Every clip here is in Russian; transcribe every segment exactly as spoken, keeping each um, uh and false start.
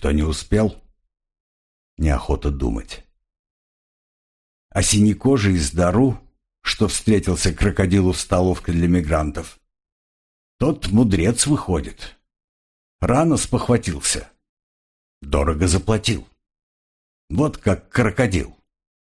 Никто не успел. Неохота думать. А синекожий из Дару, что встретился крокодилу в столовке для мигрантов, тот мудрец выходит. Рано спохватился. Дорого заплатил. Вот как крокодил.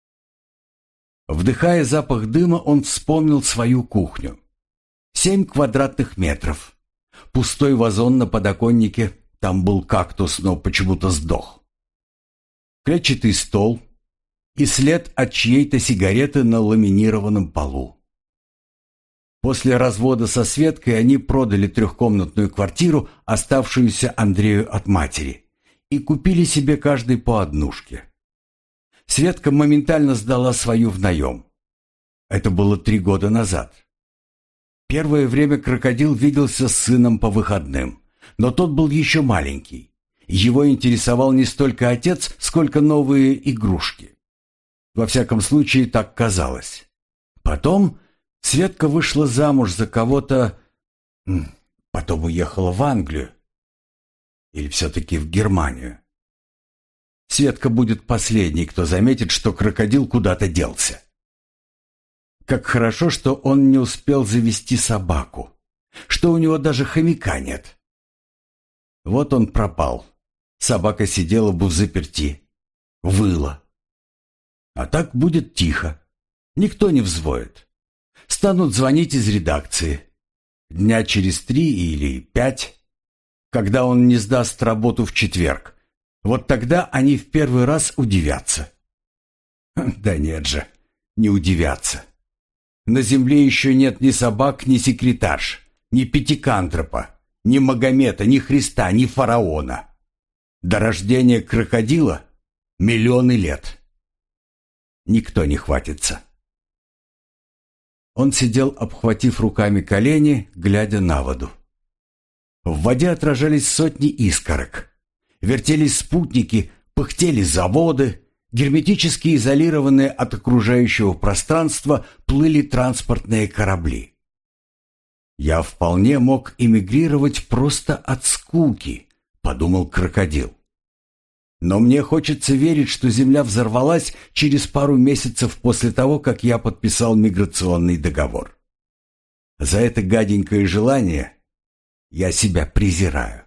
Вдыхая запах дыма, он вспомнил свою кухню. Семь квадратных метров. Пустой вазон на подоконнике. Там был кактус, но почему-то сдох. Клетчатый стол и след от чьей-то сигареты на ламинированном полу. После развода со Светкой они продали трехкомнатную квартиру, оставшуюся Андрею от матери, и купили себе каждый по однушке. Светка моментально сдала свою в наем. Это было три года назад. Первое время крокодил виделся с сыном по выходным, но тот был еще маленький. Его интересовал не столько отец, сколько новые игрушки. Во всяком случае, так казалось. Потом Светка вышла замуж за кого-то, потом уехала в Англию. Или все-таки в Германию. Светка будет последней, кто заметит, что крокодил куда-то делся. Как хорошо, что он не успел завести собаку, что у него даже хомяка нет. Вот он пропал. Собака сидела бы взаперти, выла. А так будет тихо. Никто не взвоет. Станут звонить из редакции. Дня через три или пять, когда он не сдаст работу в четверг. Вот тогда они в первый раз удивятся. Да нет же, не удивятся. На земле еще нет ни собак, ни секретарш, ни пятикантропа, ни Магомета, ни Христа, ни фараона. До рождения крокодила миллионы лет. Никто не хватится. Он сидел, обхватив руками колени, глядя на воду. В воде отражались сотни искорок. Вертелись спутники, пыхтели заводы, герметически изолированные от окружающего пространства плыли транспортные корабли. «Я вполне мог эмигрировать просто от скуки», — подумал крокодил. «Но мне хочется верить, что Земля взорвалась через пару месяцев после того, как я подписал миграционный договор. За это гаденькое желание я себя презираю».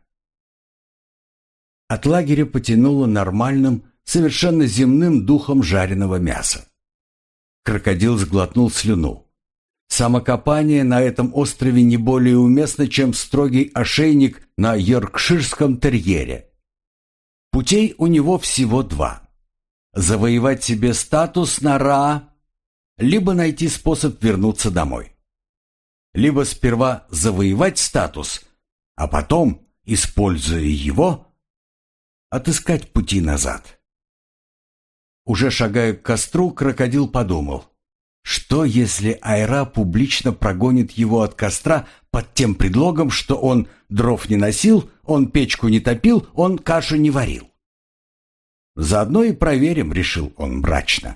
От лагеря потянуло нормальным, совершенно земным духом жареного мяса. Крокодил сглотнул слюну. Самокопание на этом острове не более уместно, чем строгий ошейник на йоркширском терьере. Путей у него всего два. Завоевать себе статус на Ра, либо найти способ вернуться домой. Либо сперва завоевать статус, а потом, используя его, отыскать пути назад. Уже шагая к костру, крокодил подумал, что если Айра публично прогонит его от костра под тем предлогом, что он дров не носил, он печку не топил, он кашу не варил. Заодно и проверим, решил он мрачно.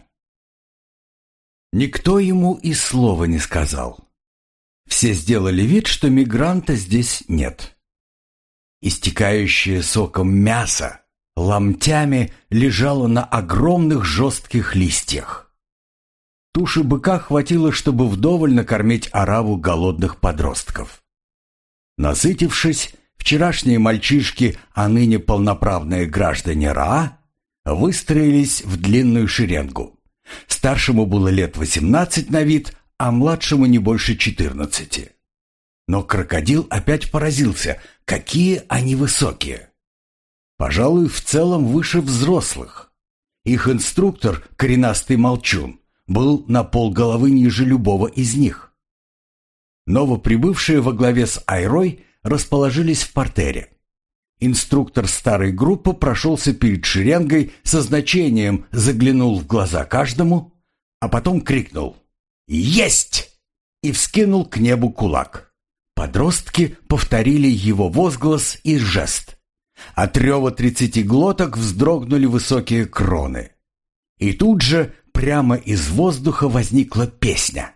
Никто ему и слова не сказал. Все сделали вид, что мигранта здесь нет. Истекающее соком мясо ломтями лежало на огромных жестких листьях. Туши быка хватило, чтобы вдоволь накормить ораву голодных подростков. Насытившись, вчерашние мальчишки, а ныне полноправные граждане Ра, выстроились в длинную шеренгу. Старшему было лет восемнадцать на вид, а младшему не больше четырнадцати. Но крокодил опять поразился, какие они высокие. Пожалуй, в целом выше взрослых. Их инструктор, коренастый молчун, был на полголовы ниже любого из них. Новоприбывшие во главе с Айрой расположились в партере. Инструктор старой группы прошелся перед шеренгой, со значением заглянул в глаза каждому, а потом крикнул «Есть!» и вскинул к небу кулак. Подростки повторили его возглас и жест. От рева тридцати глоток вздрогнули высокие кроны. И тут же прямо из воздуха возникла песня.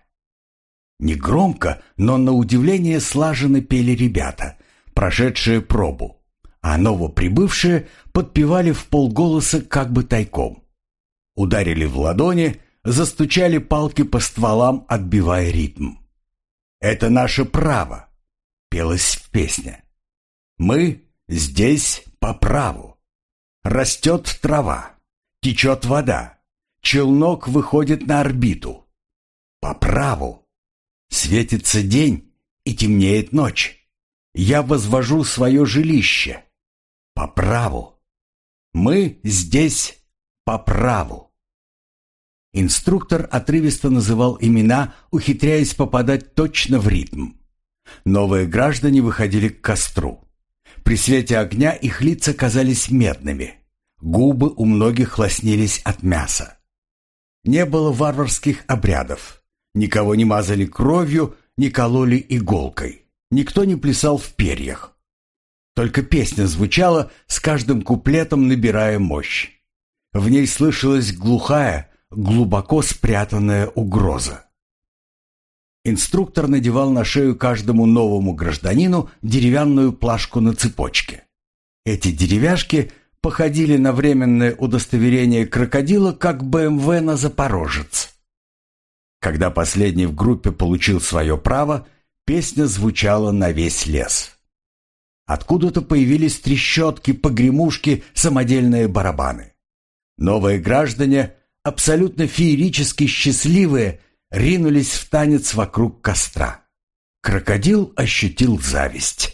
Негромко, но на удивление слаженно пели ребята, прошедшие пробу. а новоприбывшие подпевали вполголоса как бы тайком. Ударили в ладони, застучали палки по стволам, отбивая ритм. «Это наше право», — пелось в песне. «Мы здесь по праву. Растет трава, течет вода, челнок выходит на орбиту. По праву. Светится день и темнеет ночь. Я возвожу свое жилище. По праву. Мы здесь по праву». Инструктор отрывисто называл имена, ухитряясь попадать точно в ритм. Новые граждане выходили к костру. При свете огня их лица казались медными. Губы у многих лоснились от мяса. Не было варварских обрядов. Никого не мазали кровью, не кололи иголкой. Никто не плясал в перьях. Только песня звучала, с каждым куплетом набирая мощь. В ней слышалась глухая, глубоко спрятанная угроза. Инструктор надевал на шею каждому новому гражданину деревянную плашку на цепочке. Эти деревяшки походили на временное удостоверение крокодила, как бэ эм вэ на Запорожец. Когда последний в группе получил свое право, песня звучала на весь лес. Откуда-то появились трещотки, погремушки, самодельные барабаны. Новые граждане, абсолютно феерически счастливые, ринулись в танец вокруг костра. Крокодил ощутил зависть.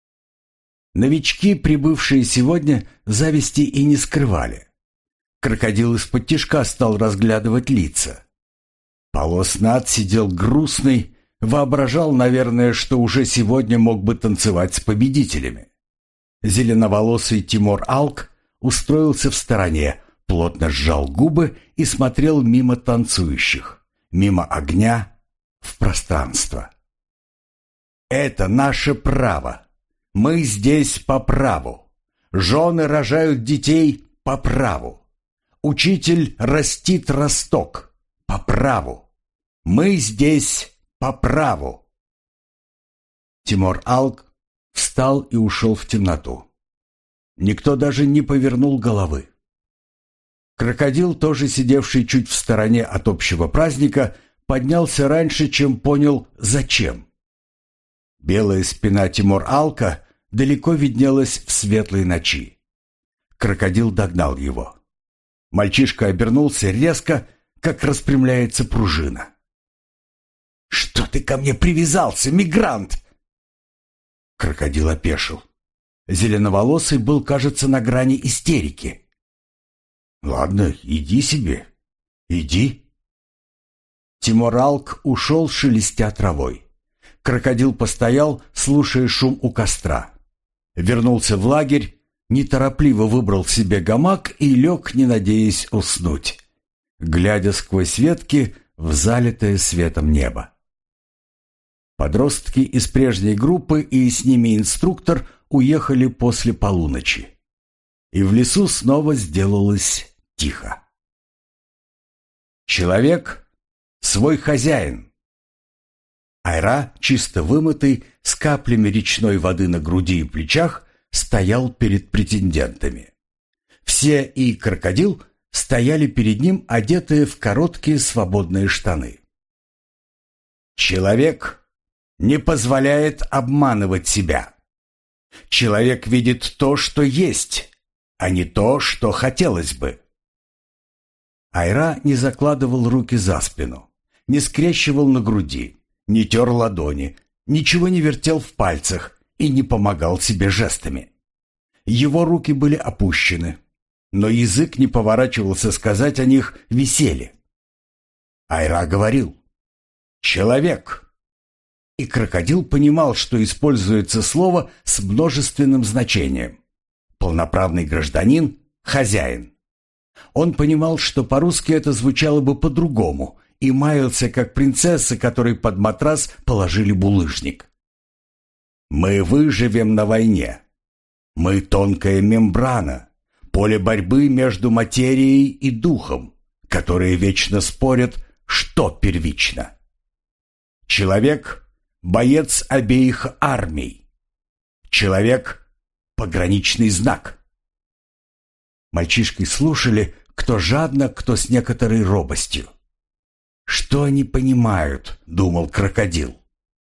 Новички, прибывшие сегодня, зависти и не скрывали. Крокодил из-под тишка стал разглядывать лица. Полоснат сидел грустный, воображал, наверное, что уже сегодня мог бы танцевать с победителями. Зеленоволосый Тимур Алк устроился в стороне, плотно сжал губы и смотрел мимо танцующих, мимо огня, в пространство. «Это наше право. Мы здесь по праву. Жены рожают детей по праву. Учитель растит росток по праву. Мы здесь по праву». Тимур Алк встал и ушел в темноту. Никто даже не повернул головы. Крокодил, тоже сидевший чуть в стороне от общего праздника, поднялся раньше, чем понял, зачем. Белая спина Тимур Алка далеко виднелась в светлой ночи. Крокодил догнал его. Мальчишка обернулся резко, как распрямляется пружина. «Что ты ко мне привязался, мигрант?» Крокодил опешил. Зеленоволосый был, кажется, на грани истерики. «Ладно, иди себе. Иди». Тимур Алк ушел, шелестя травой. Крокодил постоял, слушая шум у костра. Вернулся в лагерь, неторопливо выбрал себе гамак и лег, не надеясь уснуть, глядя сквозь ветки в залитое светом небо. Подростки из прежней группы и с ними инструктор уехали после полуночи. И в лесу снова сделалось тихо. Человек — свой хозяин. Айра, чисто вымытый, с каплями речной воды на груди и плечах, стоял перед претендентами. Все и крокодил стояли перед ним, одетые в короткие свободные штаны. Человек не позволяет обманывать себя. Человек видит то, что есть, а не то, что хотелось бы. Айра не закладывал руки за спину, не скрещивал на груди, не тер ладони, ничего не вертел в пальцах и не помогал себе жестами. Его руки были опущены, но язык не поворачивался сказать о них «веселье». Айра говорил «человек». И крокодил понимал, что используется слово с множественным значением. Полноправный гражданин – хозяин. Он понимал, что по-русски это звучало бы по-другому, и маялся, как принцесса, которой под матрас положили булыжник. «Мы выживем на войне. Мы тонкая мембрана, поле борьбы между материей и духом, которые вечно спорят, что первично. Человек – боец обеих армий. Человек – Пограничный знак. Мальчишки слушали, кто жадно, кто с некоторой робостью. «Что они понимают?» — думал крокодил.